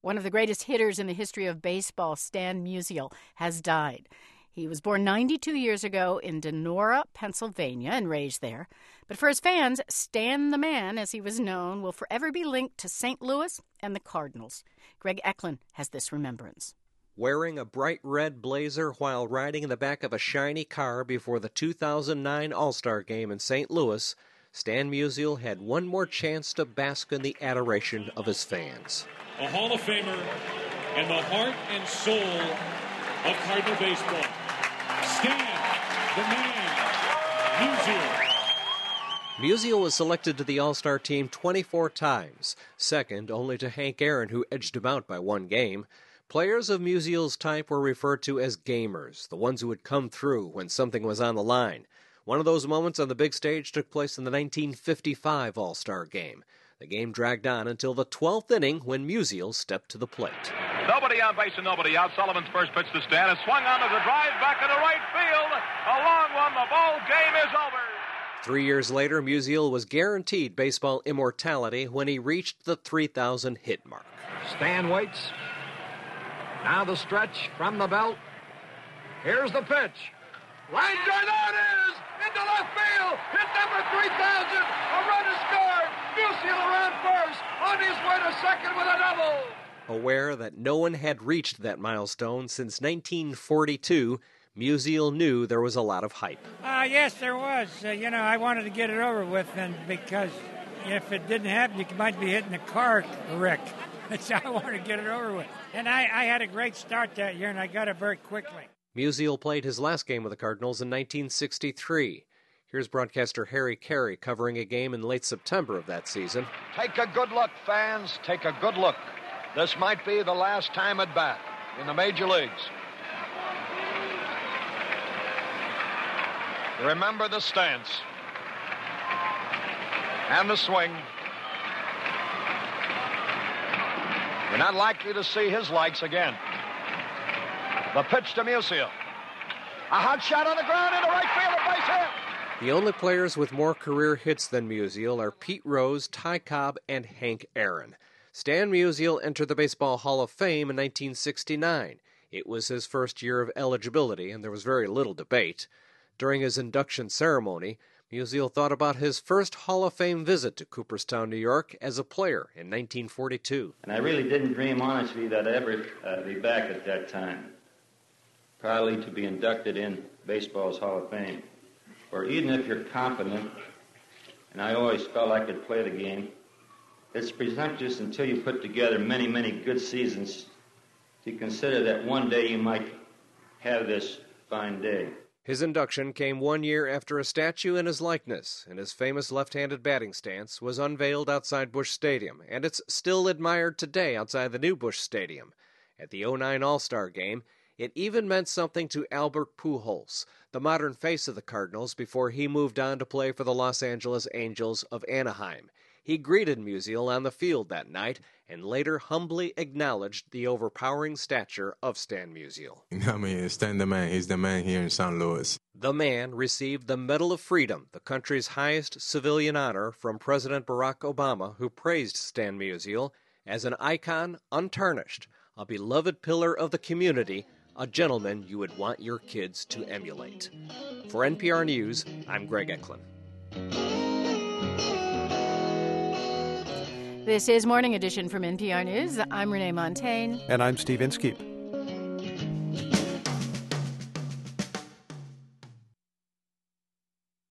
One of the greatest hitters in the history of baseball, Stan Musial, has died. He was born 92 years ago in Donora, Pennsylvania, and raised there. But for his fans, Stan the Man, as he was known, will forever be linked to St. Louis and the Cardinals. Greg Eklund has this remembrance. Wearing a bright red blazer while riding in the back of a shiny car before the 2009 All-Star Game in St. Louis, Stan Musial had one more chance to bask in the adoration of his fans. A Hall of Famer and the heart and soul of Cardinal baseball, Stan the Man Musial. Musial was selected to the All-Star team 24 times, second only to Hank Aaron, who edged him out by one game. Players of Musial's type were referred to as gamers, the ones who would come through when something was on the line. One of those moments on the big stage took place in the 1955 All-Star Game. The game dragged on until the 12th inning when Musial stepped to the plate. Nobody on base and nobody out. Sullivan's first pitch to Stan is swung on as a drive back into right field. A long one. The ball game is over. 3 years later, Musial was guaranteed baseball immortality when he reached the 3,000 hit mark. Stan waits. Now the stretch from the belt. Here's the pitch. Line drive, there it is! Into left field! Hit number 3,000! A run is scored! Musial around first! On his way to second with a double! Aware that no one had reached that milestone since 1942, Musial knew there was a lot of hype. Yes, there was. I wanted to get it over with, and because if it didn't happen, you might be hitting a car wreck. So I wanted to get it over with. And I had a great start that year, and I got it very quickly. Musial played his last game with the Cardinals in 1963. Here's broadcaster Harry Carey covering a game in late September of that season. Take a good look, fans. Take a good look. This might be the last time at bat in the major leagues. Remember the stance and the swing. You're not likely to see his likes again. The pitch to Musial. A hot shot on the ground into right field, a base hit. The only players with more career hits than Musial are Pete Rose, Ty Cobb, and Hank Aaron. Stan Musial entered the Baseball Hall of Fame in 1969. It was his first year of eligibility, and there was very little debate. During his induction ceremony, Musial thought about his first Hall of Fame visit to Cooperstown, New York, as a player in 1942. And I really didn't dream, honestly, that I'd ever be back at that time. Probably to be inducted in baseball's Hall of Fame. For even if you're confident, and I always felt I could play the game, it's presumptuous until you put together many, many good seasons to consider that one day you might have this fine day. His induction came 1 year after a statue in his likeness in his famous left-handed batting stance was unveiled outside Busch Stadium, and it's still admired today outside the new Busch Stadium. At the '09 All-Star Game, it even meant something to Albert Pujols, the modern face of the Cardinals, before he moved on to play for the Los Angeles Angels of Anaheim. He greeted Musial on the field that night and later humbly acknowledged the overpowering stature of Stan Musial. Stan the Man, he's the man here in St. Louis. The Man received the Medal of Freedom, the country's highest civilian honor, from President Barack Obama, who praised Stan Musial as an icon untarnished, a beloved pillar of the community, a gentleman you would want your kids to emulate. For NPR News, I'm Greg Eklund. This is Morning Edition from NPR News. I'm Renee Montagne. And I'm Steve Inskeep.